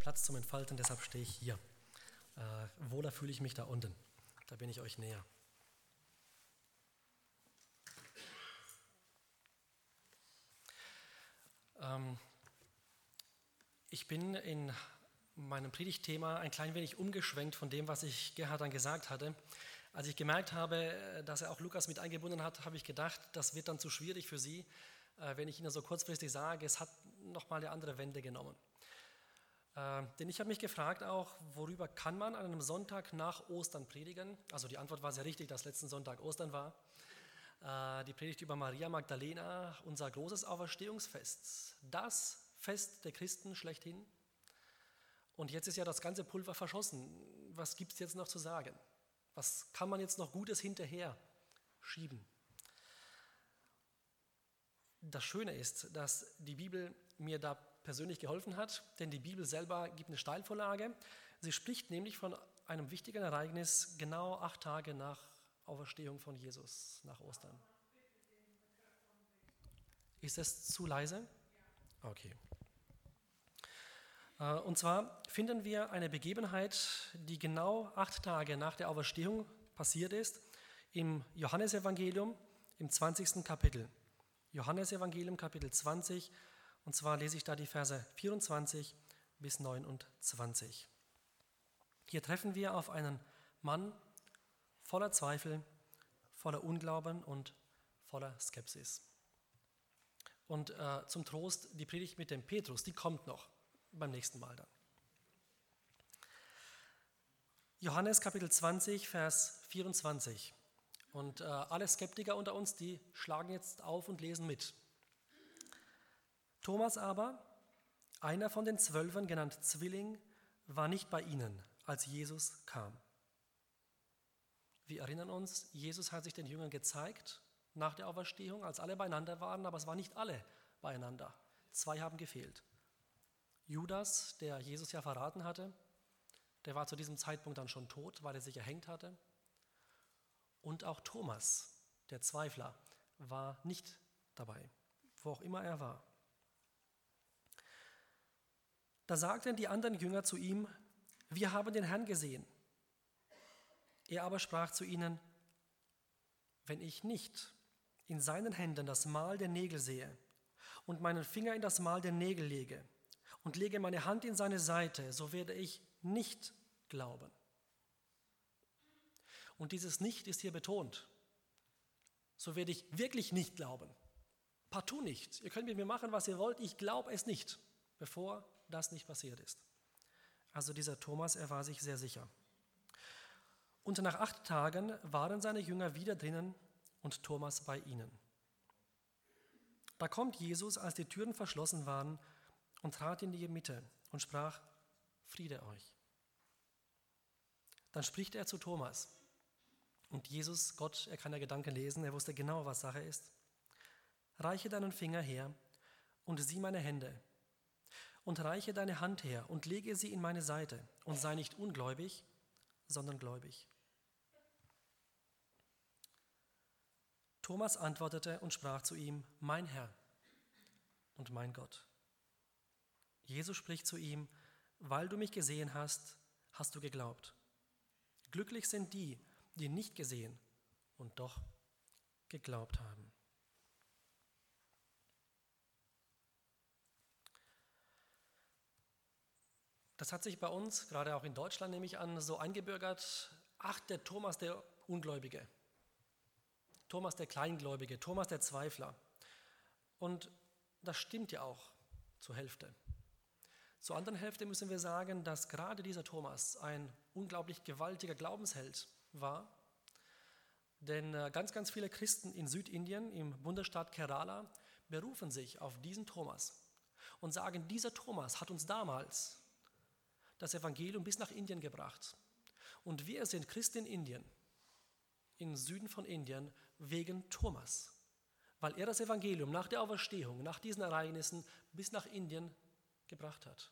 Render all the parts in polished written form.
Platz zum Entfalten, deshalb stehe ich hier. Wohler fühle ich mich da unten. Da bin ich euch näher. Ich bin in meinem Predigtthema ein klein wenig umgeschwenkt von dem, was ich Gerhard dann gesagt hatte. Als ich gemerkt habe, dass er auch Lukas mit eingebunden hat, habe ich gedacht, das wird dann zu schwierig für Sie, wenn ich Ihnen so kurzfristig sage, es hat nochmal eine andere Wende genommen. Denn ich habe mich gefragt auch, worüber kann man an einem Sonntag nach Ostern predigen? Also die Antwort war sehr richtig, dass letzten Sonntag Ostern war. Die Predigt über Maria Magdalena, unser großes Auferstehungsfest, das Fest der Christen schlechthin. Und jetzt ist ja das ganze Pulver verschossen. Was gibt es jetzt noch zu sagen? Was kann man jetzt noch Gutes hinterher schieben? Das Schöne ist, dass die Bibel mir da persönlich geholfen hat, denn die Bibel selber gibt eine Steilvorlage. Sie spricht nämlich von einem wichtigen Ereignis genau 8 Tage nach Auferstehung von Jesus, nach Ostern. Ist es zu leise? Okay. Und zwar finden wir eine Begebenheit, die genau 8 Tage nach der Auferstehung passiert ist, im Johannesevangelium im 20. Kapitel. Johannesevangelium Kapitel 20, und zwar lese ich da die Verse 24 bis 29. Hier treffen wir auf einen Mann voller Zweifel, voller Unglauben und voller Skepsis. Und zum Trost, die Predigt mit dem Petrus, die kommt noch beim nächsten Mal dann. Johannes Kapitel 20, Vers 24. Und alle Skeptiker unter uns, die schlagen jetzt auf und lesen mit. Thomas aber, einer von den 12, genannt Zwilling, war nicht bei ihnen, als Jesus kam. Wir erinnern uns, Jesus hat sich den Jüngern gezeigt nach der Auferstehung, als alle beieinander waren, aber es waren nicht alle beieinander. 2 haben gefehlt. Judas, der Jesus ja verraten hatte, der war zu diesem Zeitpunkt dann schon tot, weil er sich erhängt hatte. Und auch Thomas, der Zweifler, war nicht dabei, wo auch immer er war. Da sagten die anderen Jünger zu ihm: Wir haben den Herrn gesehen. Er aber sprach zu ihnen: Wenn ich nicht in seinen Händen das Mal der Nägel sehe und meinen Finger in das Mal der Nägel lege und lege meine Hand in seine Seite, so werde ich nicht glauben. Und dieses Nicht ist hier betont. So werde ich wirklich nicht glauben. Partout nicht. Ihr könnt mit mir machen, was ihr wollt, ich glaube es nicht, bevor das nicht passiert ist. Also dieser Thomas, er war sich sehr sicher. Und nach 8 Tagen waren seine Jünger wieder drinnen und Thomas bei ihnen. Da kommt Jesus, als die Türen verschlossen waren, und trat in die Mitte und sprach: Friede euch. Dann spricht er zu Thomas. Und Jesus, Gott, er kann ja Gedanken lesen, er wusste genau, was Sache ist. Reiche deinen Finger her und sieh meine Hände. Und reiche deine Hand her und lege sie in meine Seite und sei nicht ungläubig, sondern gläubig. Thomas antwortete und sprach zu ihm: Mein Herr und mein Gott. Jesus spricht zu ihm: Weil du mich gesehen hast, hast du geglaubt. Glücklich sind die, die nicht gesehen und doch geglaubt haben. Das hat sich bei uns, gerade auch in Deutschland nehme ich an, so eingebürgert: Ach, der Thomas, der Ungläubige. Thomas, der Kleingläubige, Thomas, der Zweifler. Und das stimmt ja auch zur Hälfte. Zur anderen Hälfte müssen wir sagen, dass gerade dieser Thomas ein unglaublich gewaltiger Glaubensheld war. Denn ganz, ganz viele Christen in Südindien, im Bundesstaat Kerala, berufen sich auf diesen Thomas und sagen: Dieser Thomas hat uns damals das Evangelium bis nach Indien gebracht. Und wir sind Christen in Indien, im Süden von Indien, wegen Thomas, weil er das Evangelium nach der Auferstehung, nach diesen Ereignissen bis nach Indien gebracht hat.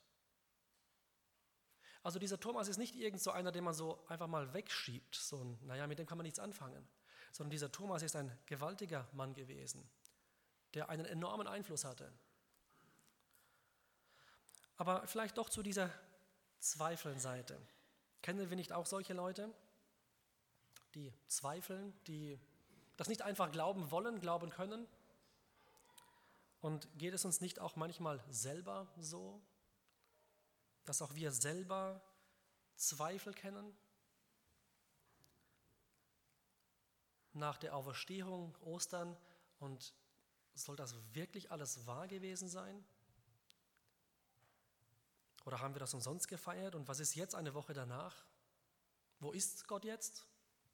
Also dieser Thomas ist nicht irgend so einer, den man so einfach mal wegschiebt, mit dem kann man nichts anfangen, sondern dieser Thomas ist ein gewaltiger Mann gewesen, der einen enormen Einfluss hatte. Aber vielleicht doch zu dieser zweifeln Seite. Kennen wir nicht auch solche Leute, die zweifeln, die das nicht einfach glauben wollen, glauben können? Und geht es uns nicht auch manchmal selber so, dass auch wir selber Zweifel kennen? Nach der Auferstehung, Ostern, und soll das wirklich alles wahr gewesen sein? Oder haben wir das umsonst gefeiert? Und was ist jetzt eine Woche danach? Wo ist Gott jetzt?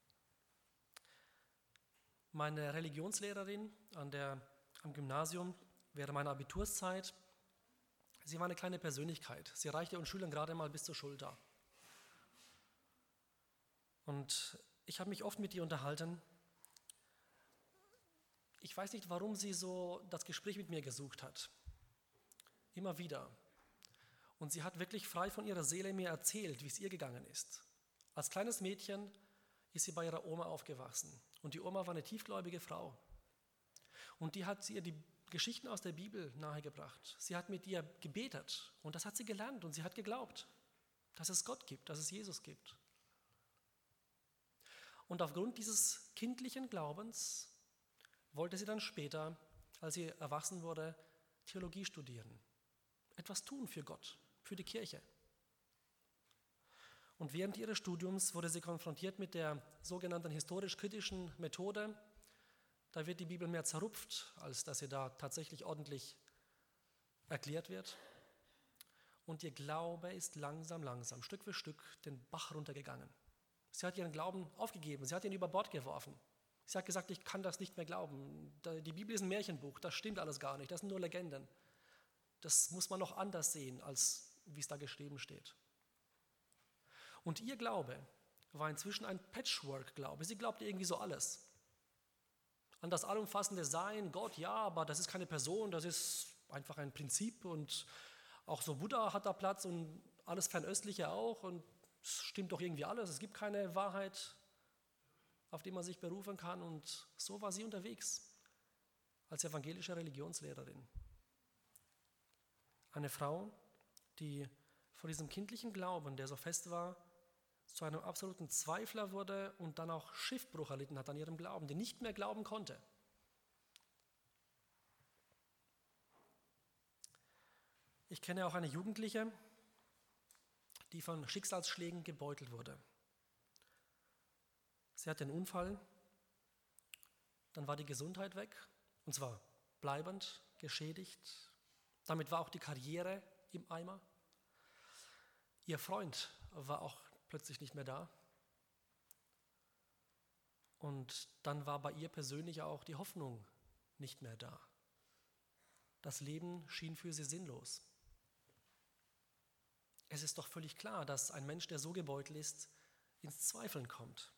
Meine Religionslehrerin am Gymnasium während meiner Abiturszeit, sie war eine kleine Persönlichkeit. Sie reichte uns Schülern gerade mal bis zur Schulter. Und ich habe mich oft mit ihr unterhalten. Ich weiß nicht, warum sie so das Gespräch mit mir gesucht hat. Immer wieder. Und sie hat wirklich frei von ihrer Seele mir erzählt, wie es ihr gegangen ist. Als kleines Mädchen ist sie bei ihrer Oma aufgewachsen. Und die Oma war eine tiefgläubige Frau. Und die hat ihr die Geschichten aus der Bibel nahegebracht. Sie hat mit ihr gebetet und das hat sie gelernt und sie hat geglaubt, dass es Gott gibt, dass es Jesus gibt. Und aufgrund dieses kindlichen Glaubens wollte sie dann später, als sie erwachsen wurde, Theologie studieren. Etwas tun für Gott, für die Kirche. Und während ihres Studiums wurde sie konfrontiert mit der sogenannten historisch-kritischen Methode. Da wird die Bibel mehr zerrupft, als dass sie da tatsächlich ordentlich erklärt wird. Und ihr Glaube ist langsam, Stück für Stück den Bach runtergegangen. Sie hat ihren Glauben aufgegeben, sie hat ihn über Bord geworfen. Sie hat gesagt, ich kann das nicht mehr glauben. Die Bibel ist ein Märchenbuch, das stimmt alles gar nicht, das sind nur Legenden. Das muss man noch anders sehen, als wie es da geschrieben steht. Und ihr Glaube war inzwischen ein Patchwork-Glaube. Sie glaubte irgendwie so alles. An das allumfassende Sein, Gott, ja, aber das ist keine Person, das ist einfach ein Prinzip. Und auch so Buddha hat da Platz und alles Fernöstliche auch. Und es stimmt doch irgendwie alles. Es gibt keine Wahrheit, auf die man sich berufen kann. Und so war sie unterwegs als evangelische Religionslehrerin. Eine Frau, die von diesem kindlichen Glauben, der so fest war, zu einem absoluten Zweifler wurde und dann auch Schiffbruch erlitten hat an ihrem Glauben, die nicht mehr glauben konnte. Ich kenne auch eine Jugendliche, die von Schicksalsschlägen gebeutelt wurde. Sie hatte einen Unfall, dann war die Gesundheit weg, und zwar bleibend geschädigt. Damit war auch die Karriere im Eimer. Ihr Freund war auch plötzlich nicht mehr da. Und dann war bei ihr persönlich auch die Hoffnung nicht mehr da. Das Leben schien für sie sinnlos. Es ist doch völlig klar, dass ein Mensch, der so gebeutelt ist, ins Zweifeln kommt.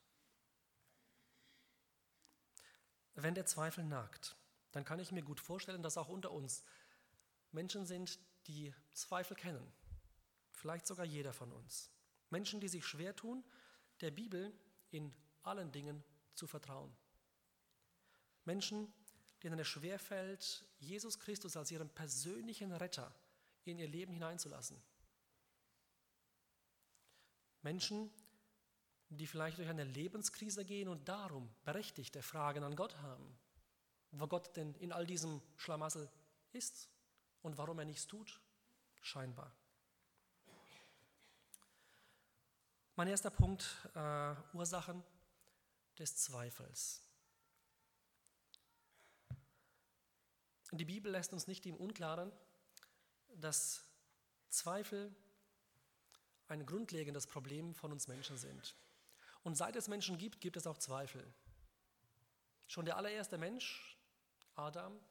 Wenn der Zweifel nagt, dann kann ich mir gut vorstellen, dass auch unter uns Menschen sind, die Zweifel kennen. Vielleicht sogar jeder von uns. Menschen, die sich schwer tun, der Bibel in allen Dingen zu vertrauen. Menschen, denen es schwerfällt, Jesus Christus als ihren persönlichen Retter in ihr Leben hineinzulassen. Menschen, die vielleicht durch eine Lebenskrise gehen und darum berechtigte Fragen an Gott haben, wo Gott denn in all diesem Schlamassel ist und warum er nichts tut, scheinbar. Mein erster Punkt, Ursachen des Zweifels. Die Bibel lässt uns nicht im Unklaren, dass Zweifel ein grundlegendes Problem von uns Menschen sind. Und seit es Menschen gibt, gibt es auch Zweifel. Schon der allererste Mensch, Adam,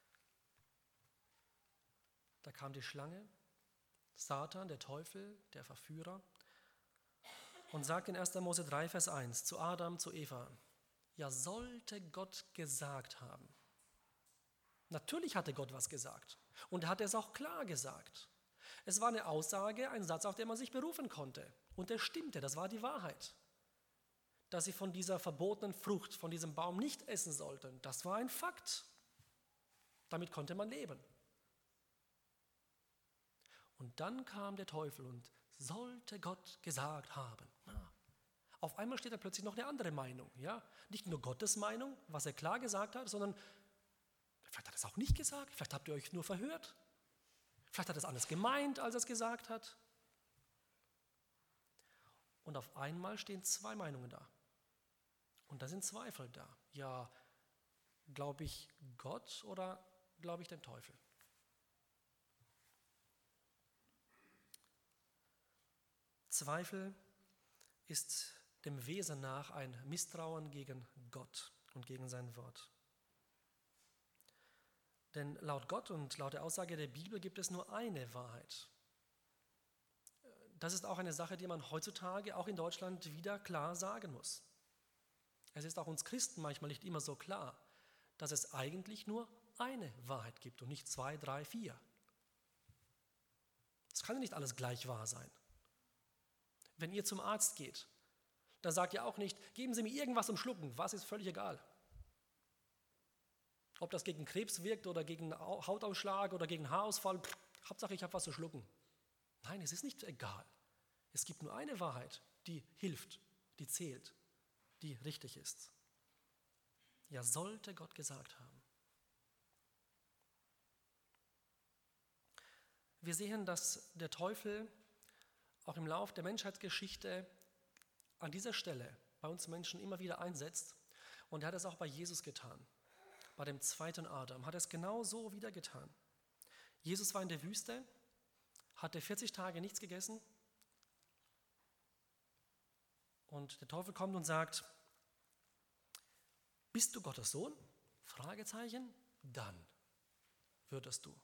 da kam die Schlange, Satan, der Teufel, der Verführer, und sagt in 1. Mose 3, Vers 1 zu Adam, zu Eva, ja, sollte Gott gesagt haben. Natürlich hatte Gott was gesagt und er hat es auch klar gesagt. Es war eine Aussage, ein Satz, auf den man sich berufen konnte. Und er stimmte, das war die Wahrheit. Dass sie von dieser verbotenen Frucht, von diesem Baum nicht essen sollten, das war ein Fakt. Damit konnte man leben. Und dann kam der Teufel und sollte Gott gesagt haben. Ja. Auf einmal steht da plötzlich noch eine andere Meinung. Ja? Nicht nur Gottes Meinung, was er klar gesagt hat, sondern vielleicht hat er es auch nicht gesagt, vielleicht habt ihr euch nur verhört. Vielleicht hat er es anders gemeint, als er es gesagt hat. Und auf einmal stehen zwei Meinungen da. Und da sind Zweifel da. Ja, glaube ich Gott oder glaube ich dem Teufel? Zweifel ist dem Wesen nach ein Misstrauen gegen Gott und gegen sein Wort. Denn laut Gott und laut der Aussage der Bibel gibt es nur eine Wahrheit. Das ist auch eine Sache, die man heutzutage auch in Deutschland wieder klar sagen muss. Es ist auch uns Christen manchmal nicht immer so klar, dass es eigentlich nur eine Wahrheit gibt und nicht 2, 3, 4. Es kann ja nicht alles gleich wahr sein. Wenn ihr zum Arzt geht, dann sagt ihr auch nicht, geben Sie mir irgendwas zum Schlucken, was ist völlig egal. Ob das gegen Krebs wirkt oder gegen Hautausschlag oder gegen Haarausfall, Hauptsache ich habe was zu schlucken. Nein, es ist nicht egal. Es gibt nur eine Wahrheit, die hilft, die zählt, die richtig ist. Ja, sollte Gott gesagt haben. Wir sehen, dass der Teufel auch im Lauf der Menschheitsgeschichte an dieser Stelle bei uns Menschen immer wieder einsetzt. Und er hat es auch bei Jesus getan. Bei dem zweiten Adam hat er es genau so wieder getan. Jesus war in der Wüste, hatte 40 Tage nichts gegessen. Und der Teufel kommt und sagt, bist du Gottes Sohn? Fragezeichen, dann würdest du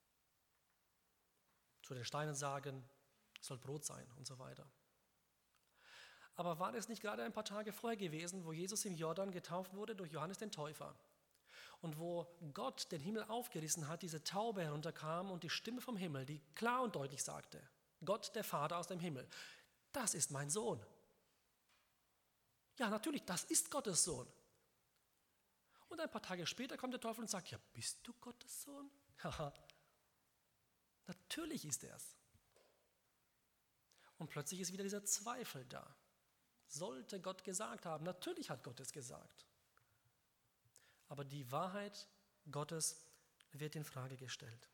zu den Steinen sagen, es soll Brot sein und so weiter. Aber war das nicht gerade ein paar Tage vorher gewesen, wo Jesus im Jordan getauft wurde durch Johannes den Täufer? Und wo Gott den Himmel aufgerissen hat, diese Taube herunterkam und die Stimme vom Himmel, die klar und deutlich sagte, Gott, der Vater aus dem Himmel, das ist mein Sohn. Ja, natürlich, das ist Gottes Sohn. Und ein paar Tage später kommt der Teufel und sagt, ja, bist du Gottes Sohn? Haha, natürlich ist er es. Und plötzlich ist wieder dieser Zweifel da. Sollte Gott gesagt haben? Natürlich hat Gott es gesagt. Aber die Wahrheit Gottes wird in Frage gestellt.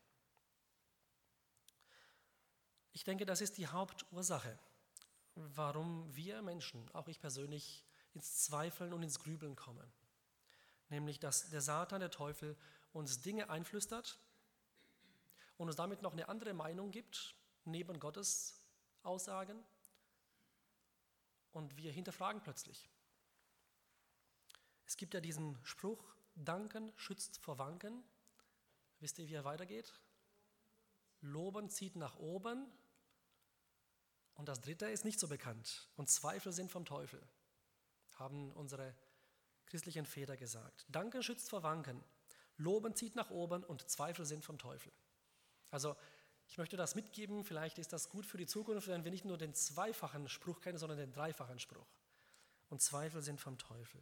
Ich denke, das ist die Hauptursache, warum wir Menschen, auch ich persönlich, ins Zweifeln und ins Grübeln kommen. Nämlich, dass der Satan, der Teufel, uns Dinge einflüstert und uns damit noch eine andere Meinung gibt, neben Gottes Aussagen. Und wir hinterfragen plötzlich. Es gibt ja diesen Spruch, Danken schützt vor Wanken. Wisst ihr, wie er weitergeht? Loben zieht nach oben. Und das dritte ist nicht so bekannt. Und Zweifel sind vom Teufel, haben unsere christlichen Väter gesagt. Danken schützt vor Wanken. Loben zieht nach oben und Zweifel sind vom Teufel. Also ich möchte das mitgeben, vielleicht ist das gut für die Zukunft, wenn wir nicht nur den zweifachen Spruch kennen, sondern den dreifachen Spruch. Und Zweifel sind vom Teufel.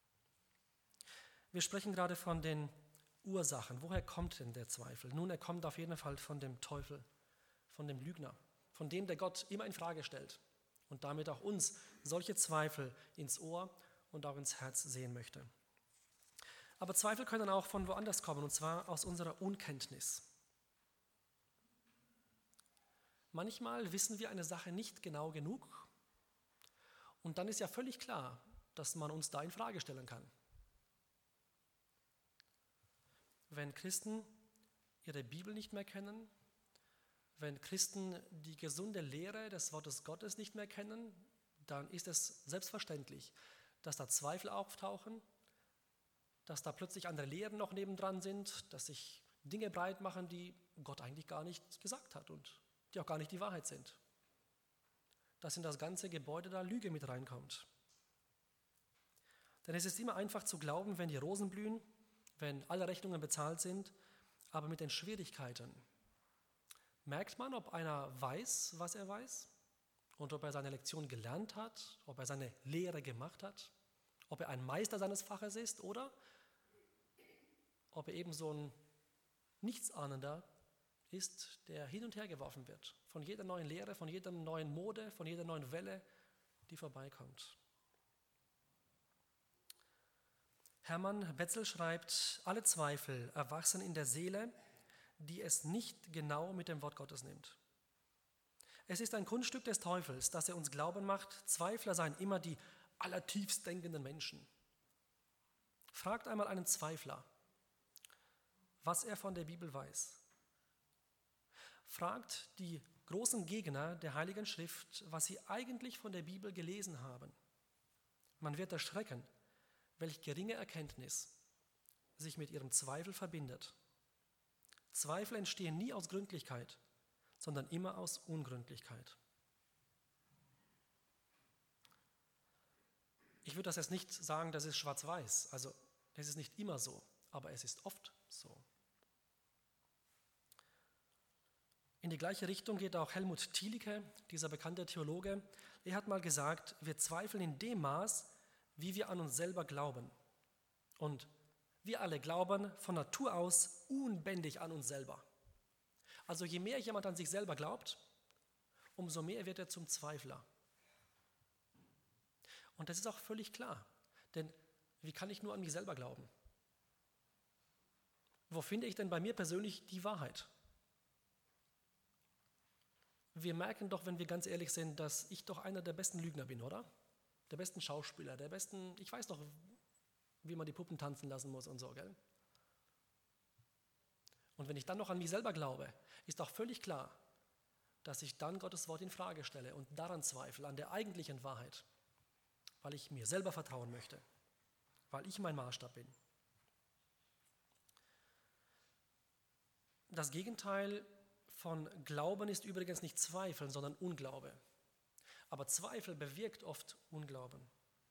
Wir sprechen gerade von den Ursachen. Woher kommt denn der Zweifel? Nun, er kommt auf jeden Fall von dem Teufel, von dem Lügner, von dem, der Gott immer in Frage stellt und damit auch uns solche Zweifel ins Ohr und auch ins Herz sehen möchte. Aber Zweifel können auch von woanders kommen, und zwar aus unserer Unkenntnis. Manchmal wissen wir eine Sache nicht genau genug und dann ist ja völlig klar, dass man uns da in Frage stellen kann. Wenn Christen ihre Bibel nicht mehr kennen, wenn Christen die gesunde Lehre des Wortes Gottes nicht mehr kennen, dann ist es selbstverständlich, dass da Zweifel auftauchen, dass da plötzlich andere Lehren noch nebendran sind, dass sich Dinge breit machen, die Gott eigentlich gar nicht gesagt hat und die auch gar nicht die Wahrheit sind. Dass in das ganze Gebäude da Lüge mit reinkommt. Denn es ist immer einfach zu glauben, wenn die Rosen blühen, wenn alle Rechnungen bezahlt sind, aber mit den Schwierigkeiten. Merkt man, ob einer weiß, was er weiß und ob er seine Lektion gelernt hat, ob er seine Lehre gemacht hat, ob er ein Meister seines Faches ist oder ob er eben so ein Nichtsahnender ist, der hin und her geworfen wird von jeder neuen Lehre, von jeder neuen Mode, von jeder neuen Welle, die vorbeikommt. Hermann Wetzel schreibt, alle Zweifel erwachsen in der Seele, die es nicht genau mit dem Wort Gottes nimmt. Es ist ein Kunststück des Teufels, dass er uns glauben macht, Zweifler seien immer die allertiefst denkenden Menschen. Fragt einmal einen Zweifler, was er von der Bibel weiß. Fragt die großen Gegner der Heiligen Schrift, was sie eigentlich von der Bibel gelesen haben. Man wird erschrecken, welch geringe Erkenntnis sich mit ihrem Zweifel verbindet. Zweifel entstehen nie aus Gründlichkeit, sondern immer aus Ungründlichkeit. Ich würde das jetzt nicht sagen, das ist schwarz-weiß, also es ist nicht immer so, aber es ist oft so. In die gleiche Richtung geht auch Helmut Thielicke, dieser bekannte Theologe. Er hat mal gesagt, wir zweifeln in dem Maß, wie wir an uns selber glauben. Und wir alle glauben von Natur aus unbändig an uns selber. Also je mehr jemand an sich selber glaubt, umso mehr wird er zum Zweifler. Und das ist auch völlig klar, denn wie kann ich nur an mich selber glauben? Wo finde ich denn bei mir persönlich die Wahrheit? Wir merken doch, wenn wir ganz ehrlich sind, dass ich doch einer der besten Lügner bin, oder? Der besten Schauspieler, der besten, ich weiß doch, wie man die Puppen tanzen lassen muss und so, gell? Und wenn ich dann noch an mich selber glaube, ist auch völlig klar, dass ich dann Gottes Wort in Frage stelle und daran zweifle, an der eigentlichen Wahrheit, weil ich mir selber vertrauen möchte, weil ich mein Maßstab bin. Das Gegenteil von Glauben ist übrigens nicht Zweifeln, sondern Unglaube. Aber Zweifel bewirkt oft Unglauben.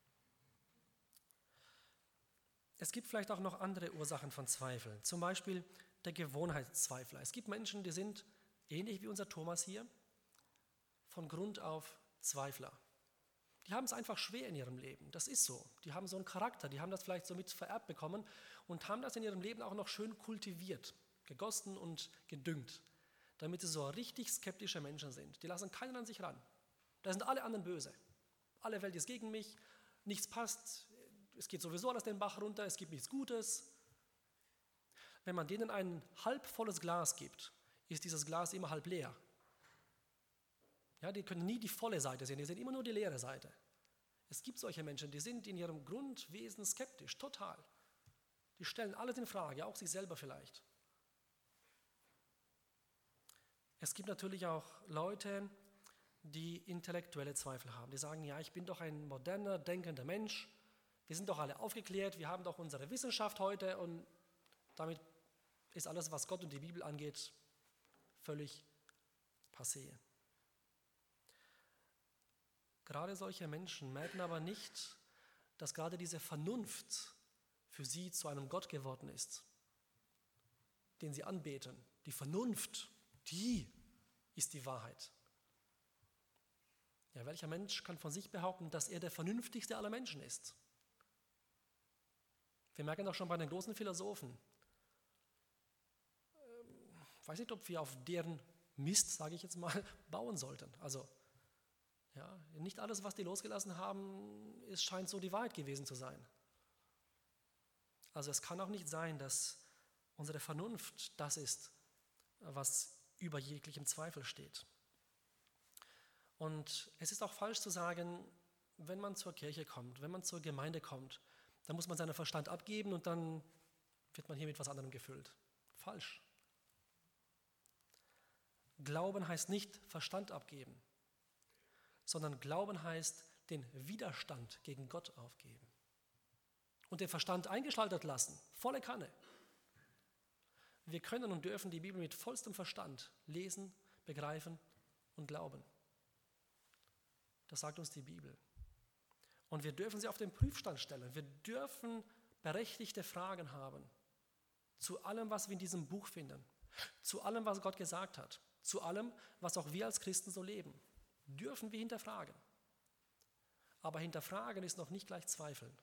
Es gibt vielleicht auch noch andere Ursachen von Zweifeln, zum Beispiel der Gewohnheitszweifler. Es gibt Menschen, die sind, ähnlich wie unser Thomas hier, von Grund auf Zweifler. Die haben es einfach schwer in ihrem Leben, das ist so. Die haben so einen Charakter, die haben das vielleicht so mit vererbt bekommen und haben das in ihrem Leben auch noch schön kultiviert, gegossen und gedüngt, damit sie so richtig skeptische Menschen sind. Die lassen keinen an sich ran. Da sind alle anderen böse. Alle Welt ist gegen mich, nichts passt, es geht sowieso alles den Bach runter, es gibt nichts Gutes. Wenn man denen ein halb volles Glas gibt, ist dieses Glas immer halb leer. Ja, die können nie die volle Seite sehen, die sehen immer nur die leere Seite. Es gibt solche Menschen, die sind in ihrem Grundwesen skeptisch, total. Die stellen alles in Frage, auch sich selber vielleicht. Es gibt natürlich auch Leute, die intellektuelle Zweifel haben. Die sagen, ja, ich bin doch ein moderner, denkender Mensch. Wir sind doch alle aufgeklärt, wir haben doch unsere Wissenschaft heute und damit ist alles, was Gott und die Bibel angeht, völlig passé. Gerade solche Menschen merken aber nicht, dass gerade diese Vernunft für sie zu einem Gott geworden ist, den sie anbeten. Die Vernunft, die ist die Wahrheit. Ja, welcher Mensch kann von sich behaupten, dass er der vernünftigste aller Menschen ist? Wir merken auch schon bei den großen Philosophen. Ich weiß nicht, ob wir auf deren Mist, sage ich jetzt mal, bauen sollten. Also, ja, nicht alles, was die losgelassen haben, scheint so die Wahrheit gewesen zu sein. Also es kann auch nicht sein, dass unsere Vernunft das ist, was über jeglichem Zweifel steht. Und es ist auch falsch zu sagen, wenn man zur Kirche kommt, wenn man zur Gemeinde kommt, dann muss man seinen Verstand abgeben und dann wird man hier mit etwas anderem gefüllt. Falsch. Glauben heißt nicht Verstand abgeben, sondern Glauben heißt den Widerstand gegen Gott aufgeben und den Verstand eingeschaltet lassen, volle Kanne. Wir können und dürfen die Bibel mit vollstem Verstand lesen, begreifen und glauben. Das sagt uns die Bibel. Und wir dürfen sie auf den Prüfstand stellen. Wir dürfen berechtigte Fragen haben zu allem, was wir in diesem Buch finden, zu allem, was Gott gesagt hat, zu allem, was auch wir als Christen so leben. Dürfen wir hinterfragen. Aber hinterfragen ist noch nicht gleich zweifeln.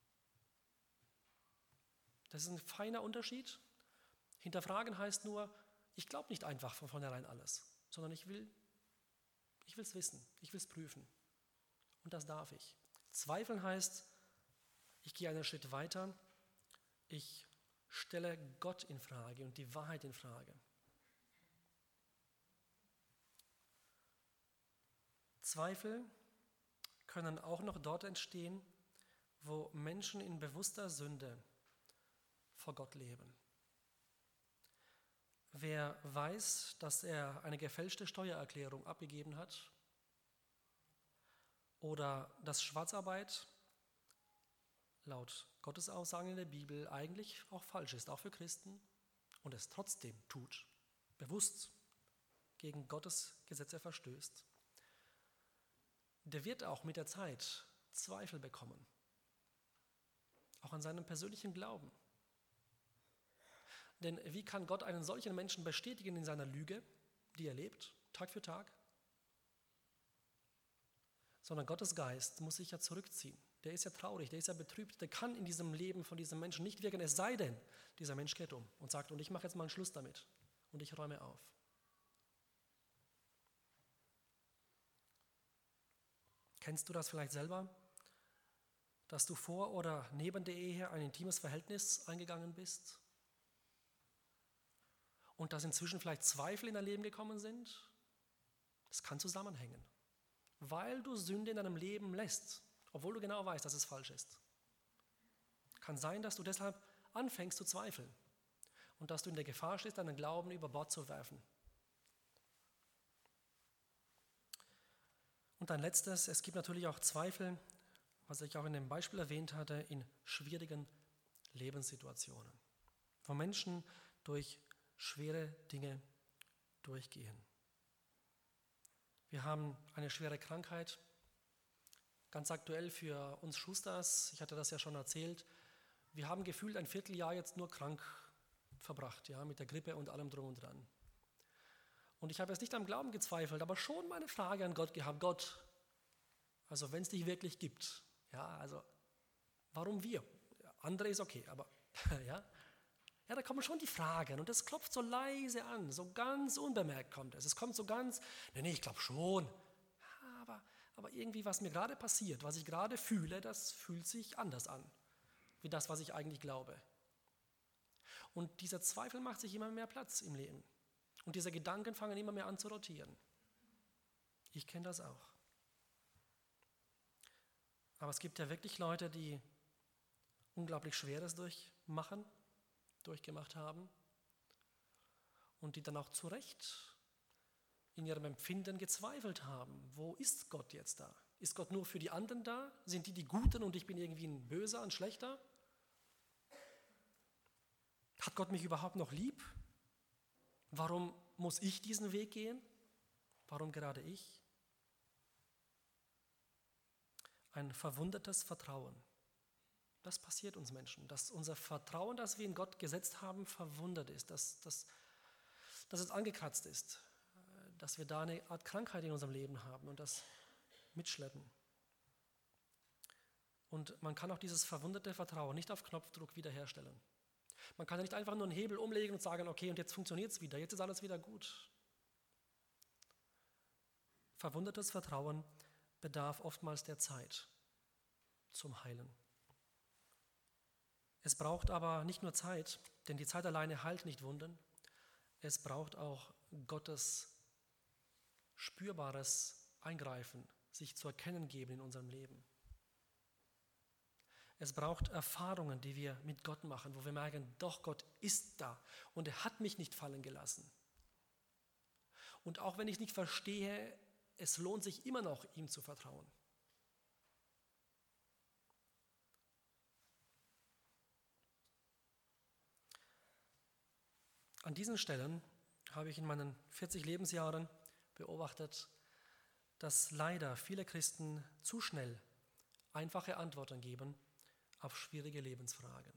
Das ist ein feiner Unterschied. Hinterfragen heißt nur, ich glaube nicht einfach von vornherein alles, sondern ich will Ich will es wissen, ich will es prüfen. Und das darf ich. Zweifeln heißt, ich gehe einen Schritt weiter, ich stelle Gott in Frage und die Wahrheit in Frage. Zweifel können auch noch dort entstehen, wo Menschen in bewusster Sünde vor Gott leben. Wer weiß, dass er eine gefälschte Steuererklärung abgegeben hat oder dass Schwarzarbeit laut Gottes Aussagen in der Bibel eigentlich auch falsch ist, auch für Christen, und es trotzdem tut, bewusst gegen Gottes Gesetze verstößt, der wird auch mit der Zeit Zweifel bekommen, auch an seinem persönlichen Glauben. Denn wie kann Gott einen solchen Menschen bestätigen in seiner Lüge, die er lebt, Tag für Tag? Sondern Gottes Geist muss sich ja zurückziehen. Der ist ja traurig, der ist ja betrübt, der kann in diesem Leben von diesem Menschen nicht wirken, es sei denn, dieser Mensch kehrt um und sagt, und ich mache jetzt mal einen Schluss damit und ich räume auf. Kennst du das vielleicht selber, dass du vor oder neben der Ehe ein intimes Verhältnis eingegangen bist und dass inzwischen vielleicht Zweifel in dein Leben gekommen sind? Das kann zusammenhängen, weil du Sünde in deinem Leben lässt, obwohl du genau weißt, dass es falsch ist. Kann sein, dass du deshalb anfängst zu zweifeln und dass du in der Gefahr stehst, deinen Glauben über Bord zu werfen. Und ein letztes, es gibt natürlich auch Zweifel, was ich auch in dem Beispiel erwähnt hatte, in schwierigen Lebenssituationen, wo Menschen durch schwere Dinge durchgehen. Wir haben eine schwere Krankheit, ganz aktuell für uns Schusters, ich hatte das ja schon erzählt, wir haben gefühlt ein Vierteljahr jetzt nur krank verbracht, ja, mit der Grippe und allem drum und dran. Und ich habe jetzt nicht am Glauben gezweifelt, aber schon meine Frage an Gott gehabt, Gott, also wenn es dich wirklich gibt, ja, also warum wir? Andere ist okay, aber ja, da kommen schon die Fragen und es klopft so leise an, so ganz unbemerkt kommt es. Es kommt so ganz, nee, ich glaube schon, aber irgendwie, was mir gerade passiert, was ich gerade fühle, das fühlt sich anders an, wie das, was ich eigentlich glaube. Und dieser Zweifel macht sich immer mehr Platz im Leben. Und diese Gedanken fangen immer mehr an zu rotieren. Ich kenne das auch. Aber es gibt ja wirklich Leute, die unglaublich Schweres durchgemacht haben und die dann auch zu Recht in ihrem Empfinden gezweifelt haben. Wo ist Gott jetzt da? Ist Gott nur für die anderen da? Sind die Guten und ich bin irgendwie ein Böser, ein Schlechter? Hat Gott mich überhaupt noch lieb? Warum muss ich diesen Weg gehen? Warum gerade ich? Ein verwundertes Vertrauen. Das passiert uns Menschen, dass unser Vertrauen, das wir in Gott gesetzt haben, verwundert ist, dass es angekratzt ist, dass wir da eine Art Krankheit in unserem Leben haben und das mitschleppen. Und man kann auch dieses verwunderte Vertrauen nicht auf Knopfdruck wiederherstellen. Man kann ja nicht einfach nur einen Hebel umlegen und sagen, okay, und jetzt funktioniert es wieder, jetzt ist alles wieder gut. Verwundertes Vertrauen bedarf oftmals der Zeit zum Heilen. Es braucht aber nicht nur Zeit, denn die Zeit alleine heilt nicht Wunden. Es braucht auch Gottes spürbares Eingreifen, sich zu erkennen geben in unserem Leben. Es braucht Erfahrungen, die wir mit Gott machen, wo wir merken, doch, Gott ist da und er hat mich nicht fallen gelassen. Und auch wenn ich nicht verstehe, es lohnt sich immer noch, ihm zu vertrauen. An diesen Stellen habe ich in meinen 40 Lebensjahren beobachtet, dass leider viele Christen zu schnell einfache Antworten geben auf schwierige Lebensfragen.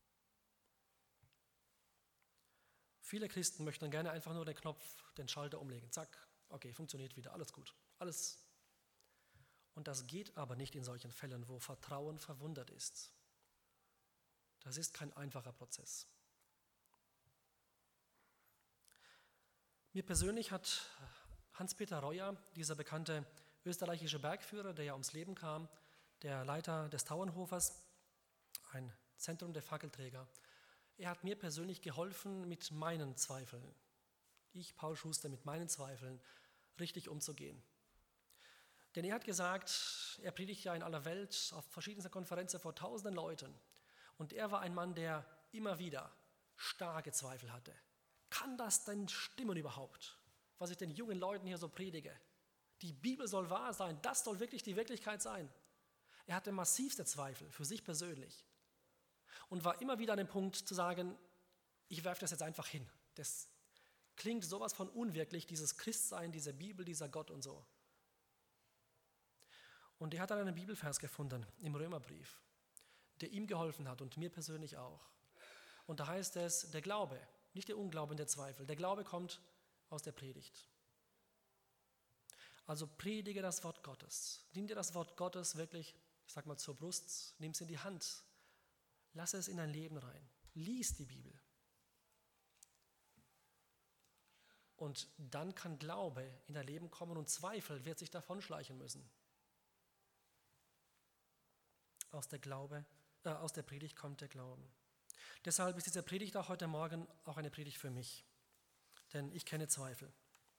Viele Christen möchten gerne einfach nur den Schalter umlegen. Zack, okay, funktioniert wieder, alles gut, alles. Und das geht aber nicht in solchen Fällen, wo Vertrauen verwundert ist. Das ist kein einfacher Prozess. Mir persönlich hat Hans-Peter Reuer, dieser bekannte österreichische Bergführer, der ja ums Leben kam, der Leiter des Tauernhofers, ein Zentrum der Fackelträger. Er hat mir persönlich geholfen, mit meinen Zweifeln, ich, Paul Schuster, mit meinen Zweifeln richtig umzugehen. Denn er hat gesagt, er predigt ja in aller Welt auf verschiedensten Konferenzen vor tausenden Leuten. Und er war ein Mann, der immer wieder starke Zweifel hatte. Kann das denn stimmen überhaupt, was ich den jungen Leuten hier so predige? Die Bibel soll wahr sein, das soll wirklich die Wirklichkeit sein. Er hatte massivste Zweifel für sich persönlich und war immer wieder an dem Punkt zu sagen, ich werfe das jetzt einfach hin. Das klingt sowas von unwirklich, dieses Christsein, diese Bibel, dieser Gott und so. Und er hat dann einen Bibelvers gefunden im Römerbrief, der ihm geholfen hat und mir persönlich auch. Und da heißt es, der Glaube, nicht der Unglaube und der Zweifel, der Glaube kommt aus der Predigt. Also predige das Wort Gottes. Nimm dir das Wort Gottes wirklich, ich sag mal, zur Brust, nimm es in die Hand, lass es in dein Leben rein, lies die Bibel. Und dann kann Glaube in dein Leben kommen und Zweifel wird sich davonschleichen müssen. Aus der Predigt kommt der Glauben. Deshalb ist diese Predigt auch heute Morgen auch eine Predigt für mich, denn ich kenne Zweifel.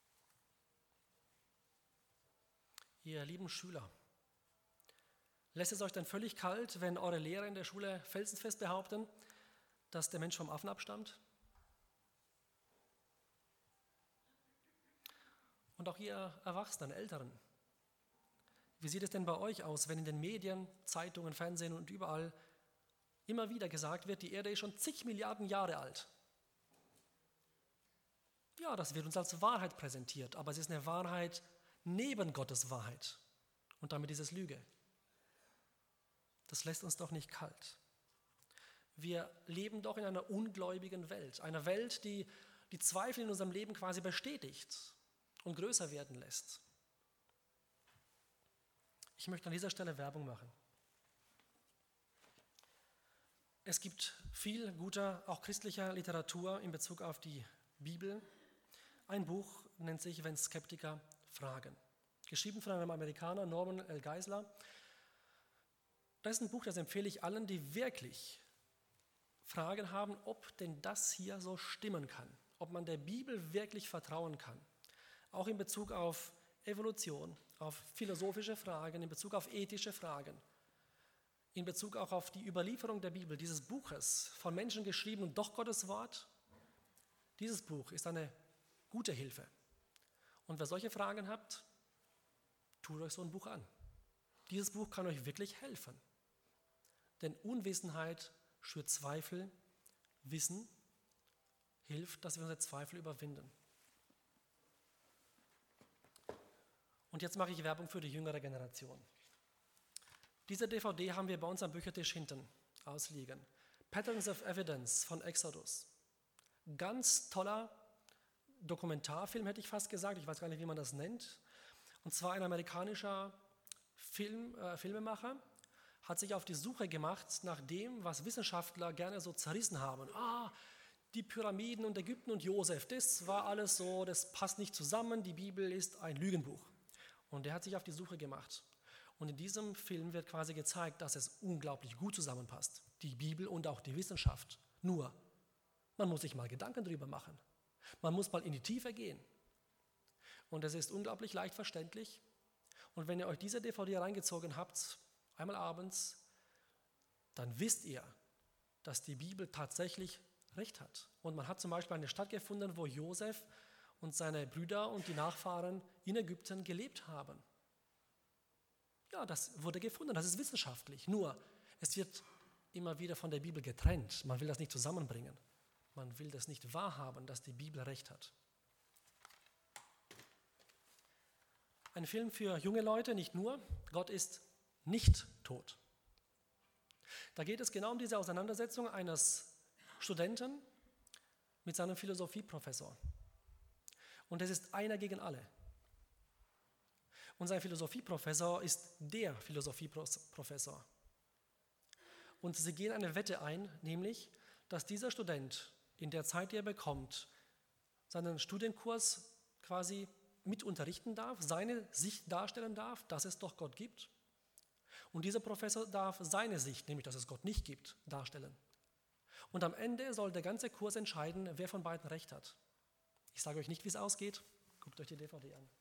Ihr lieben Schüler, lässt es euch dann völlig kalt, wenn eure Lehrer in der Schule felsenfest behaupten, dass der Mensch vom Affen abstammt? Und auch ihr Erwachsenen, Älteren, wie sieht es denn bei euch aus, wenn in den Medien, Zeitungen, Fernsehen und überall immer wieder gesagt wird, die Erde ist schon zig Milliarden Jahre alt? Ja, das wird uns als Wahrheit präsentiert, aber es ist eine Wahrheit neben Gottes Wahrheit. Und damit ist es Lüge. Das lässt uns doch nicht kalt. Wir leben doch in einer ungläubigen Welt, einer Welt, die die Zweifel in unserem Leben quasi bestätigt und größer werden lässt. Ich möchte an dieser Stelle Werbung machen. Es gibt viel guter, auch christlicher Literatur in Bezug auf die Bibel. Ein Buch nennt sich Wenn Skeptiker fragen. Geschrieben von einem Amerikaner, Norman L. Geisler. Das ist ein Buch, das empfehle ich allen, die wirklich Fragen haben, ob denn das hier so stimmen kann. Ob man der Bibel wirklich vertrauen kann. Auch in Bezug auf Evolution, auf philosophische Fragen, in Bezug auf ethische Fragen, in Bezug auch auf die Überlieferung der Bibel, dieses Buches, von Menschen geschrieben und doch Gottes Wort. Dieses Buch ist eine gute Hilfe. Und wer solche Fragen habt, tut euch so ein Buch an. Dieses Buch kann euch wirklich helfen. Denn Unwissenheit schürt Zweifel, Wissen hilft, dass wir unsere Zweifel überwinden. Und jetzt mache ich Werbung für die jüngere Generation. Diese DVD haben wir bei uns am Büchertisch hinten ausliegen. Patterns of Evidence von Exodus. Ganz toller Dokumentarfilm, hätte ich fast gesagt. Ich weiß gar nicht, wie man das nennt. Und zwar ein amerikanischer Filmemacher hat sich auf die Suche gemacht nach dem, was Wissenschaftler gerne so zerrissen haben. Die Pyramiden und Ägypten und Josef, das war alles so, das passt nicht zusammen. Die Bibel ist ein Lügenbuch. Und er hat sich auf die Suche gemacht. Und in diesem Film wird quasi gezeigt, dass es unglaublich gut zusammenpasst. Die Bibel und auch die Wissenschaft. Nur, man muss sich mal Gedanken drüber machen. Man muss mal in die Tiefe gehen. Und es ist unglaublich leicht verständlich. Und wenn ihr euch diese DVD reingezogen habt, einmal abends, dann wisst ihr, dass die Bibel tatsächlich recht hat. Und man hat zum Beispiel eine Stadt gefunden, wo Josef und seine Brüder und die Nachfahren in Ägypten gelebt haben. Ja, das wurde gefunden, das ist wissenschaftlich. Nur, es wird immer wieder von der Bibel getrennt. Man will das nicht zusammenbringen. Man will das nicht wahrhaben, dass die Bibel recht hat. Ein Film für junge Leute, nicht nur. Gott ist nicht tot. Da geht es genau um diese Auseinandersetzung eines Studenten mit seinem Philosophieprofessor. Und es ist einer gegen alle. Und sein Philosophieprofessor ist der Philosophieprofessor. Und sie gehen eine Wette ein, nämlich, dass dieser Student in der Zeit, die er bekommt, seinen Studienkurs quasi mit unterrichten darf, seine Sicht darstellen darf, dass es doch Gott gibt. Und dieser Professor darf seine Sicht, nämlich dass es Gott nicht gibt, darstellen. Und am Ende soll der ganze Kurs entscheiden, wer von beiden recht hat. Ich sage euch nicht, wie es ausgeht. Guckt euch die DVD an.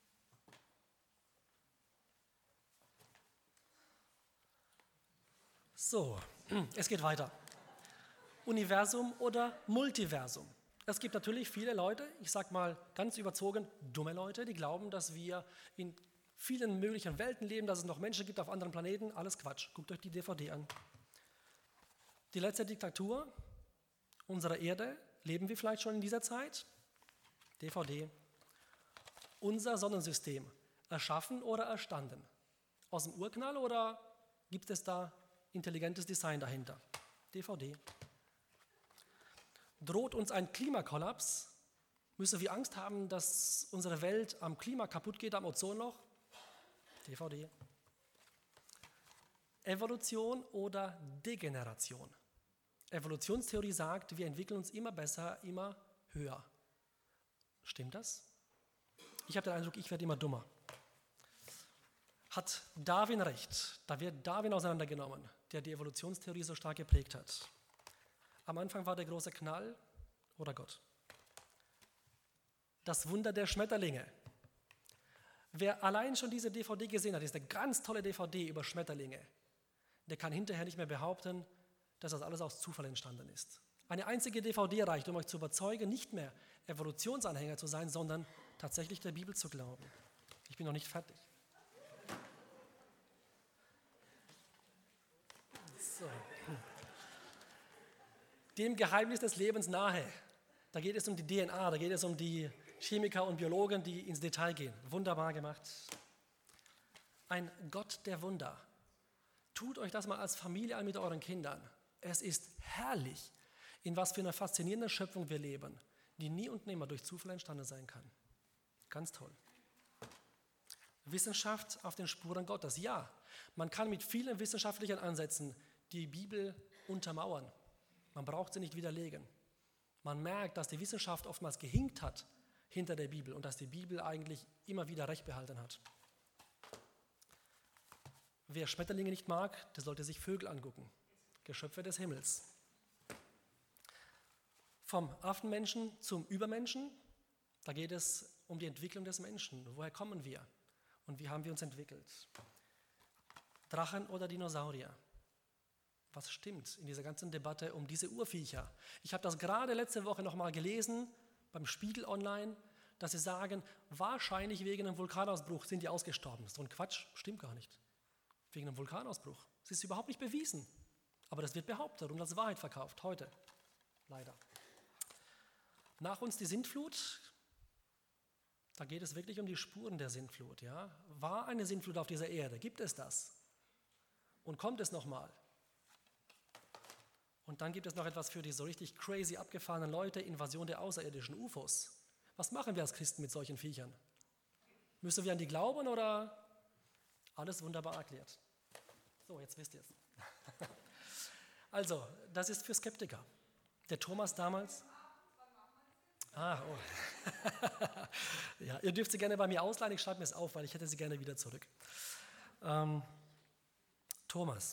So, es geht weiter. Universum oder Multiversum. Es gibt natürlich viele Leute, ich sage mal ganz überzogen, dumme Leute, die glauben, dass wir in vielen möglichen Welten leben, dass es noch Menschen gibt auf anderen Planeten. Alles Quatsch. Guckt euch die DVD an. Die letzte Diktatur unserer Erde, leben wir vielleicht schon in dieser Zeit? DVD. Unser Sonnensystem, erschaffen oder erstanden? Aus dem Urknall oder gibt es da intelligentes Design dahinter? DVD. Droht uns ein Klimakollaps? Müssen wir Angst haben, dass unsere Welt am Klima kaputt geht, am Ozonloch? DVD. Evolution oder Degeneration? Evolutionstheorie sagt, wir entwickeln uns immer besser, immer höher. Stimmt das? Ich habe den Eindruck, ich werde immer dummer. Hat Darwin recht? Da wird Darwin auseinandergenommen, der die Evolutionstheorie so stark geprägt hat. Am Anfang war der große Knall oder Gott. Das Wunder der Schmetterlinge. Wer allein schon diese DVD gesehen hat, ist eine ganz tolle DVD über Schmetterlinge, der kann hinterher nicht mehr behaupten, dass das alles aus Zufall entstanden ist. Eine einzige DVD reicht, um euch zu überzeugen, nicht mehr Evolutionsanhänger zu sein, sondern tatsächlich der Bibel zu glauben. Ich bin noch nicht fertig. So. Dem Geheimnis des Lebens nahe. Da geht es um die DNA, da geht es um die Chemiker und Biologen, die ins Detail gehen. Wunderbar gemacht. Ein Gott der Wunder. Tut euch das mal als Familie an mit euren Kindern. Es ist herrlich, in was für einer faszinierenden Schöpfung wir leben, die nie und nimmer durch Zufall entstanden sein kann. Ganz toll. Wissenschaft auf den Spuren Gottes. Ja, man kann mit vielen wissenschaftlichen Ansätzen die Bibel untermauern. Man braucht sie nicht widerlegen. Man merkt, dass die Wissenschaft oftmals gehinkt hat hinter der Bibel und dass die Bibel eigentlich immer wieder Recht behalten hat. Wer Schmetterlinge nicht mag, der sollte sich Vögel angucken. Geschöpfe des Himmels. Vom Affenmenschen zum Übermenschen, da geht es um die Entwicklung des Menschen. Woher kommen wir und wie haben wir uns entwickelt? Drachen oder Dinosaurier? Was stimmt in dieser ganzen Debatte um diese Urviecher? Ich habe das gerade letzte Woche noch mal gelesen, beim Spiegel Online, dass sie sagen, wahrscheinlich wegen einem Vulkanausbruch sind die ausgestorben. So ein Quatsch, stimmt gar nicht. Wegen einem Vulkanausbruch. Es ist überhaupt nicht bewiesen. Aber das wird behauptet und als Wahrheit verkauft, heute. Leider. Nach uns die Sintflut. Da geht es wirklich um die Spuren der Sintflut. Ja? War eine Sintflut auf dieser Erde? Gibt es das? Und kommt es nochmal? Und dann gibt es noch etwas für die so richtig crazy abgefahrenen Leute, Invasion der außerirdischen UFOs. Was machen wir als Christen mit solchen Viechern? Müssen wir an die glauben oder alles wunderbar erklärt? So, jetzt wisst ihr es. Also, das ist für Skeptiker. Der Thomas damals. Oh. Ja, ihr dürft sie gerne bei mir ausleihen, ich schreibe mir es auf, weil ich hätte sie gerne wieder zurück. Thomas.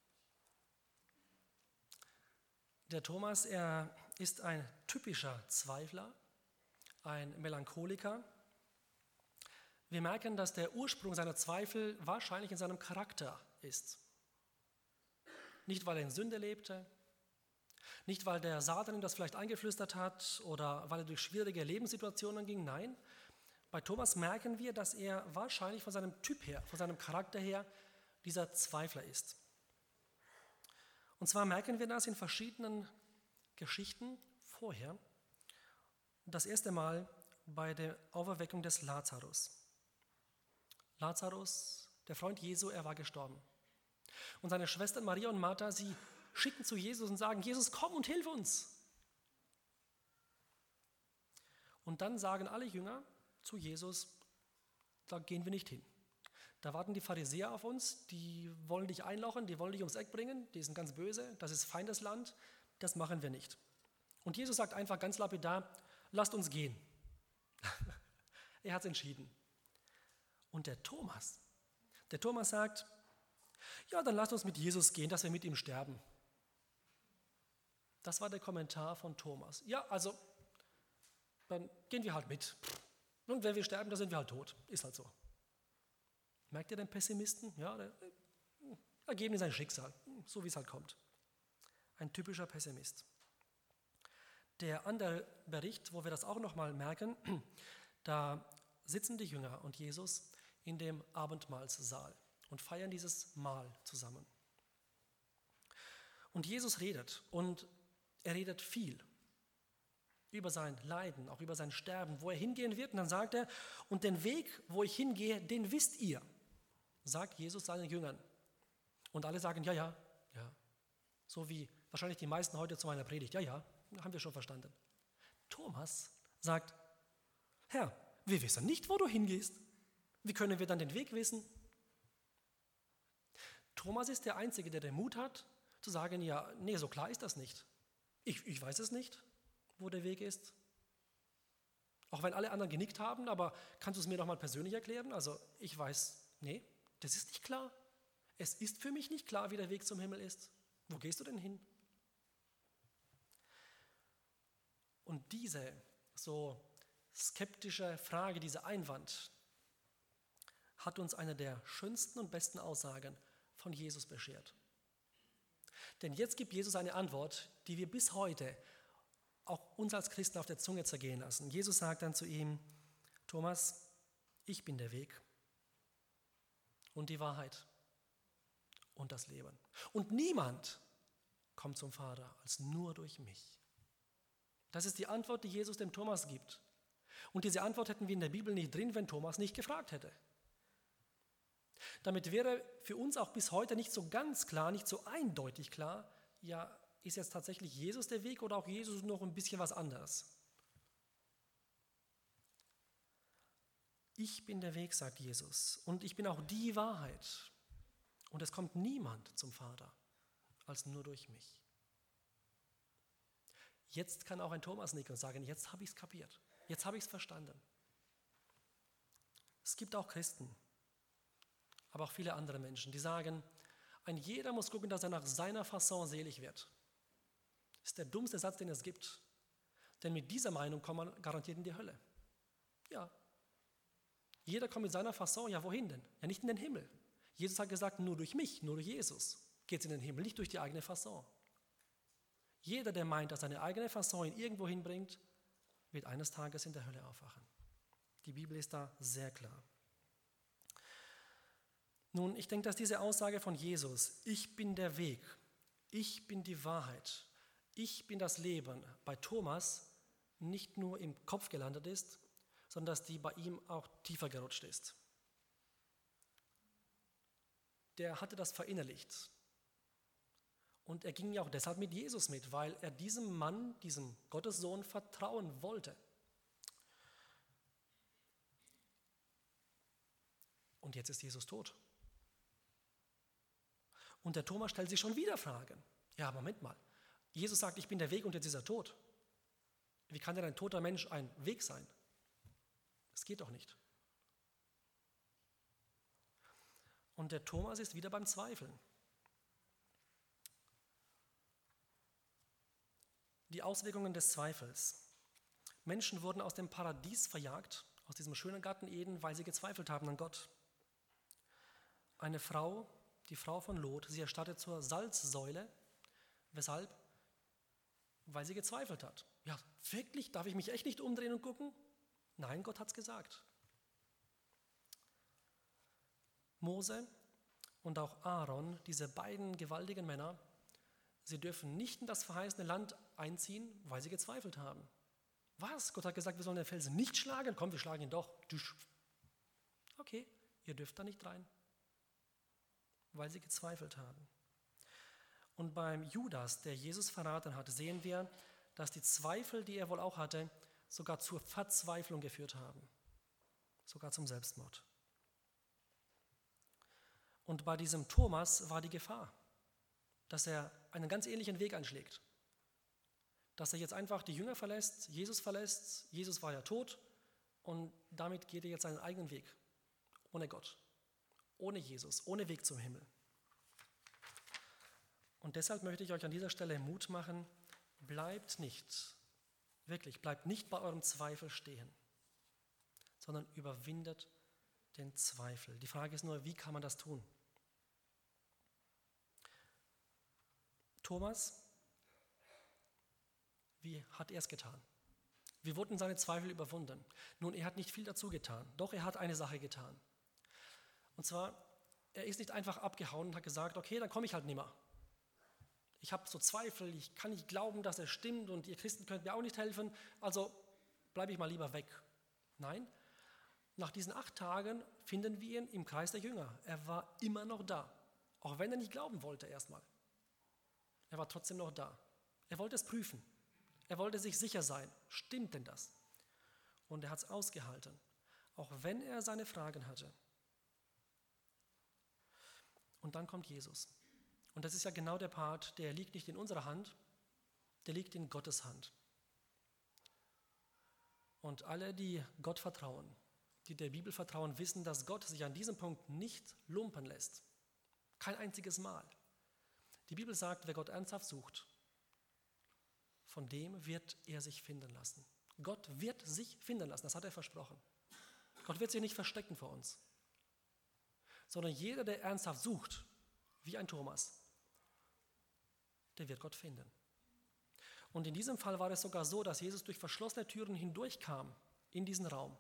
Der Thomas, er ist ein typischer Zweifler, ein Melancholiker. Wir merken, dass der Ursprung seiner Zweifel wahrscheinlich in seinem Charakter ist. Nicht, weil er in Sünde lebte, nicht, weil der Satan ihm das vielleicht eingeflüstert hat oder weil er durch schwierige Lebenssituationen ging. Nein, bei Thomas merken wir, dass er wahrscheinlich von seinem Typ her, von seinem Charakter her dieser Zweifler ist. Und zwar merken wir das in verschiedenen Geschichten vorher. Das erste Mal bei der Auferweckung des Lazarus. Lazarus, der Freund Jesu, er war gestorben. Und seine Schwestern Maria und Martha, sie schicken zu Jesus und sagen, Jesus, komm und hilf uns. Und dann sagen alle Jünger zu Jesus, da gehen wir nicht hin. Da warten die Pharisäer auf uns, die wollen dich einlochen, die wollen dich ums Eck bringen, die sind ganz böse, das ist Feindesland, das machen wir nicht. Und Jesus sagt einfach ganz lapidar, lasst uns gehen. Er hat es entschieden. Und der Thomas sagt, ja, dann lasst uns mit Jesus gehen, dass wir mit ihm sterben. Das war der Kommentar von Thomas. Ja, also, dann gehen wir halt mit. Und wenn wir sterben, dann sind wir halt tot. Ist halt so. Merkt ihr den Pessimisten? Ja, ergeben sein Schicksal, so wie es halt kommt. Ein typischer Pessimist. Der andere Bericht, wo wir das auch nochmal merken, da sitzen die Jünger und Jesus in dem Abendmahlssaal und feiern dieses Mahl zusammen. Und Jesus redet und er redet viel über sein Leiden, auch über sein Sterben, wo er hingehen wird. Und dann sagt er, und den Weg, wo ich hingehe, den wisst ihr, sagt Jesus seinen Jüngern. Und alle sagen, ja, ja, ja. So wie wahrscheinlich die meisten heute zu meiner Predigt. Ja, ja, haben wir schon verstanden. Thomas sagt, Herr, wir wissen nicht, wo du hingehst. Wie können wir dann den Weg wissen? Thomas ist der Einzige, der den Mut hat, zu sagen, ja, nee, so klar ist das nicht. Ich weiß es nicht, wo der Weg ist. Auch wenn alle anderen genickt haben, aber kannst du es mir noch mal persönlich erklären? Also ich weiß, nee, das ist nicht klar. Es ist für mich nicht klar, wie der Weg zum Himmel ist. Wo gehst du denn hin? Und diese so skeptische Frage, dieser Einwand, hat uns eine der schönsten und besten Aussagen von Jesus beschert. Denn jetzt gibt Jesus eine Antwort, die wir bis heute auch uns als Christen auf der Zunge zergehen lassen. Jesus sagt dann zu ihm, Thomas, ich bin der Weg und die Wahrheit und das Leben. Und niemand kommt zum Vater als nur durch mich. Das ist die Antwort, die Jesus dem Thomas gibt. Und diese Antwort hätten wir in der Bibel nicht drin, wenn Thomas nicht gefragt hätte. Damit wäre für uns auch bis heute nicht so ganz klar, nicht so eindeutig klar, ja, ist jetzt tatsächlich Jesus der Weg oder auch Jesus noch ein bisschen was anderes? Ich bin der Weg, sagt Jesus, und ich bin auch die Wahrheit. Und es kommt niemand zum Vater als nur durch mich. Jetzt kann auch ein Thomas nicken und sagen, jetzt habe ich es kapiert, jetzt habe ich es verstanden. Es gibt auch Christen, aber auch viele andere Menschen, die sagen, ein jeder muss gucken, dass er nach seiner Fasson selig wird. Das ist der dummste Satz, den es gibt. Denn mit dieser Meinung kommt man garantiert in die Hölle. Ja. Jeder kommt mit seiner Fasson, ja wohin denn? Ja nicht in den Himmel. Jesus hat gesagt, nur durch mich, nur durch Jesus geht es in den Himmel, nicht durch die eigene Fasson. Jeder, der meint, dass seine eigene Fasson ihn irgendwo hinbringt, wird eines Tages in der Hölle aufwachen. Die Bibel ist da sehr klar. Nun, ich denke, dass diese Aussage von Jesus, ich bin der Weg, ich bin die Wahrheit, ich bin das Leben, bei Thomas nicht nur im Kopf gelandet ist, sondern dass die bei ihm auch tiefer gerutscht ist. Der hatte das verinnerlicht. Und er ging ja auch deshalb mit Jesus mit, weil er diesem Mann, diesem Gottessohn vertrauen wollte. Und jetzt ist Jesus tot. Und der Thomas stellt sich schon wieder Fragen. Ja, Moment mal. Jesus sagt, ich bin der Weg und jetzt ist er tot. Wie kann denn ein toter Mensch ein Weg sein? Das geht doch nicht. Und der Thomas ist wieder beim Zweifeln. Die Auswirkungen des Zweifels. Menschen wurden aus dem Paradies verjagt, aus diesem schönen Garten Eden, weil sie gezweifelt haben an Gott. Eine Frau, die Frau von Lot, sie erstattet zur Salzsäule. Weshalb? Weil sie gezweifelt hat. Ja, wirklich? Darf ich mich echt nicht umdrehen und gucken? Nein, Gott hat es gesagt. Mose und auch Aaron, diese beiden gewaltigen Männer, sie dürfen nicht in das verheißene Land einziehen, weil sie gezweifelt haben. Was? Gott hat gesagt, wir sollen den Felsen nicht schlagen? Komm, wir schlagen ihn doch. Okay, ihr dürft da nicht rein, weil sie gezweifelt haben. Und beim Judas, der Jesus verraten hat, sehen wir, dass die Zweifel, die er wohl auch hatte, sogar zur Verzweiflung geführt haben, sogar zum Selbstmord. Und bei diesem Thomas war die Gefahr, dass er einen ganz ähnlichen Weg einschlägt. Dass er jetzt einfach die Jünger verlässt, Jesus war ja tot, Und damit geht er jetzt seinen eigenen Weg, ohne Gott, ohne Jesus, ohne Weg zum Himmel. Und deshalb möchte ich euch an dieser Stelle Mut machen, bleibt nicht bei eurem Zweifel stehen, sondern überwindet den Zweifel. Die Frage ist nur, wie kann man das tun? Thomas, wie hat er es getan? Wie wurden seine Zweifel überwunden? Nun, er hat nicht viel dazu getan, doch er hat eine Sache getan. Und zwar, er ist nicht einfach abgehauen und hat gesagt, okay, dann komme ich halt nicht mehr. Ich habe so Zweifel, ich kann nicht glauben, dass es stimmt und ihr Christen könnt mir auch nicht helfen, also bleibe ich mal lieber weg. Nein, nach diesen 8 Tagen finden wir ihn im Kreis der Jünger. Er war immer noch da, auch wenn er nicht glauben wollte erstmal. Er war trotzdem noch da. Er wollte es prüfen. Er wollte sich sicher sein, stimmt denn das? Und er hat es ausgehalten, auch wenn er seine Fragen hatte. Und dann kommt Jesus. Und das ist ja genau der Part, der liegt nicht in unserer Hand, der liegt in Gottes Hand. Und alle, die Gott vertrauen, die der Bibel vertrauen, wissen, dass Gott sich an diesem Punkt nicht lumpen lässt. Kein einziges Mal. Die Bibel sagt, wer Gott ernsthaft sucht, von dem wird er sich finden lassen. Gott wird sich finden lassen, das hat er versprochen. Gott wird sich nicht verstecken vor uns, sondern jeder, der ernsthaft sucht, wie ein Thomas, der wird Gott finden. Und in diesem Fall war es sogar so, dass Jesus durch verschlossene Türen hindurchkam in diesen Raum.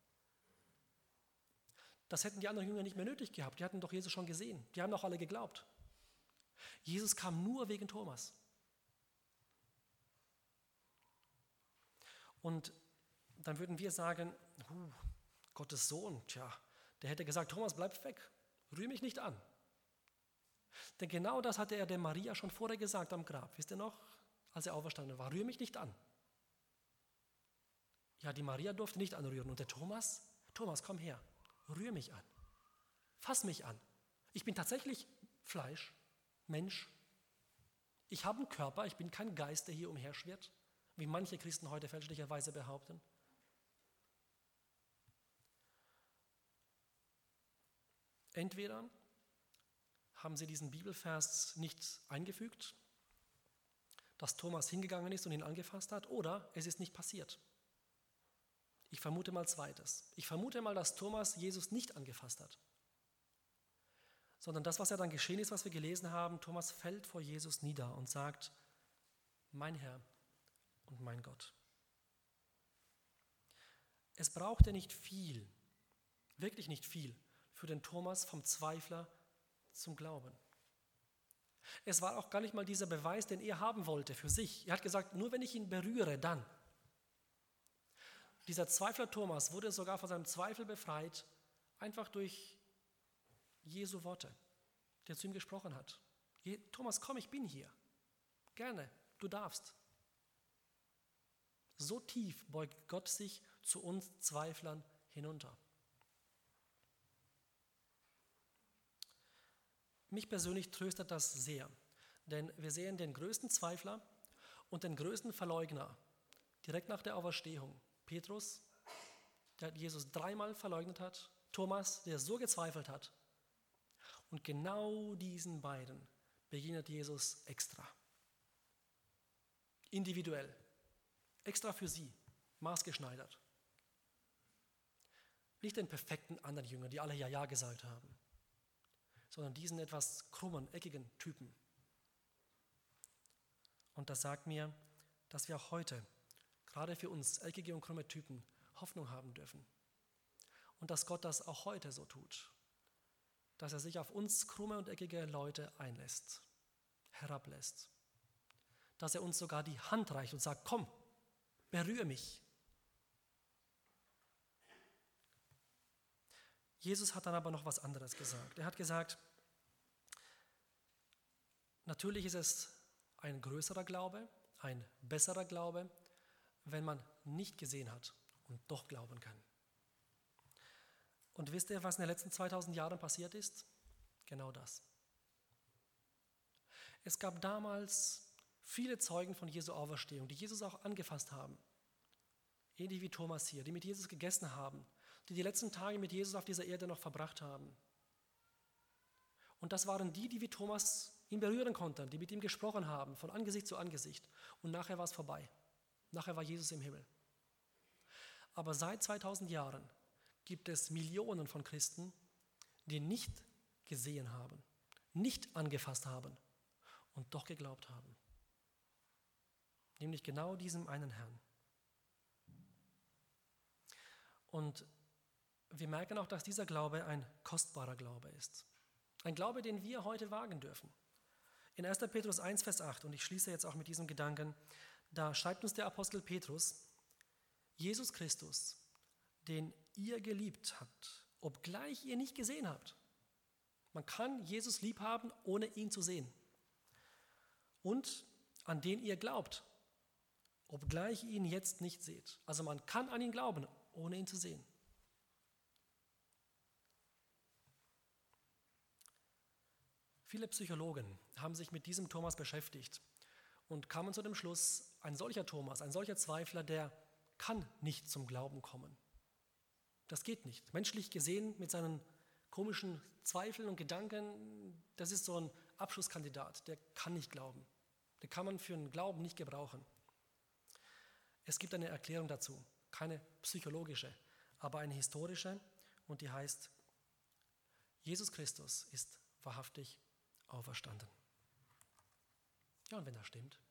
Das hätten die anderen Jünger nicht mehr nötig gehabt, die hatten doch Jesus schon gesehen, die haben doch alle geglaubt. Jesus kam nur wegen Thomas. Und dann würden wir sagen, Gottes Sohn, der hätte gesagt, Thomas, bleib weg, rühr mich nicht an. Denn genau das hatte er der Maria schon vorher gesagt am Grab. Wisst ihr noch, als er auferstanden war, rühr mich nicht an. Ja, die Maria durfte nicht anrühren. Und der Thomas, komm her, rühr mich an, fass mich an. Ich bin tatsächlich Fleisch, Mensch. Ich habe einen Körper, ich bin kein Geist, der hier umherschwirrt, wie manche Christen heute fälschlicherweise behaupten. Entweder haben sie diesen Bibelvers nicht eingefügt, dass Thomas hingegangen ist und ihn angefasst hat, oder es ist nicht passiert. Ich vermute mal Zweites. Ich vermute mal, dass Thomas Jesus nicht angefasst hat, sondern das, was ja dann geschehen ist, was wir gelesen haben, Thomas fällt vor Jesus nieder und sagt, mein Herr und mein Gott. Es brauchte nicht viel, wirklich nicht viel, für den Thomas vom Zweifler zum Glauben. Es war auch gar nicht mal dieser Beweis, den er haben wollte für sich. Er hat gesagt, nur wenn ich ihn berühre, dann. Dieser Zweifler Thomas wurde sogar von seinem Zweifel befreit, einfach durch Jesu Worte, der zu ihm gesprochen hat. Thomas, komm, ich bin hier. Gerne, du darfst. So tief beugt Gott sich zu uns Zweiflern hinunter. Mich persönlich tröstet das sehr, denn wir sehen den größten Zweifler und den größten Verleugner direkt nach der Auferstehung. Petrus, der Jesus 3-mal verleugnet hat, Thomas, der so gezweifelt hat. Und genau diesen beiden begegnet Jesus extra. Individuell, extra für sie, maßgeschneidert. Nicht den perfekten anderen Jüngern, die alle Ja gesagt haben, sondern diesen etwas krummen, eckigen Typen. Und das sagt mir, dass wir auch heute, gerade für uns eckige und krumme Typen, Hoffnung haben dürfen. Und dass Gott das auch heute so tut, dass er sich auf uns krumme und eckige Leute einlässt, herablässt. Dass er uns sogar die Hand reicht und sagt, komm, berühre mich. Jesus hat dann aber noch was anderes gesagt. Er hat gesagt, natürlich ist es ein größerer Glaube, ein besserer Glaube, wenn man nicht gesehen hat und doch glauben kann. Und wisst ihr, was in den letzten 2000 Jahren passiert ist? Genau das. Es gab damals viele Zeugen von Jesu Auferstehung, die Jesus auch angefasst haben. ähnlich wie Thomas hier, die mit Jesus gegessen haben, die letzten Tage mit Jesus auf dieser Erde noch verbracht haben. Und das waren die wie Thomas ihn berühren konnten, die mit ihm gesprochen haben, von Angesicht zu Angesicht. Und nachher war es vorbei. Nachher war Jesus im Himmel. Aber seit 2000 Jahren gibt es Millionen von Christen, die nicht gesehen haben, nicht angefasst haben und doch geglaubt haben. Nämlich genau diesem einen Herrn. Und wir merken auch, dass dieser Glaube ein kostbarer Glaube ist. Ein Glaube, den wir heute wagen dürfen. In 1. Petrus 1, Vers 8, und ich schließe jetzt auch mit diesem Gedanken, da schreibt uns der Apostel Petrus: Jesus Christus, den ihr geliebt habt, obgleich ihr nicht gesehen habt. Man kann Jesus lieb haben, ohne ihn zu sehen. Und an den ihr glaubt, obgleich ihr ihn jetzt nicht seht. Also man kann an ihn glauben, ohne ihn zu sehen. Viele Psychologen haben sich mit diesem Thomas beschäftigt und kamen zu dem Schluss, ein solcher Thomas, ein solcher Zweifler, der kann nicht zum Glauben kommen. Das geht nicht. Menschlich gesehen, mit seinen komischen Zweifeln und Gedanken, das ist so ein Abschlusskandidat, der kann nicht glauben. Den kann man für einen Glauben nicht gebrauchen. Es gibt eine Erklärung dazu, keine psychologische, aber eine historische, und die heißt: Jesus Christus ist wahrhaftig auferstanden. Ja, und wenn das stimmt,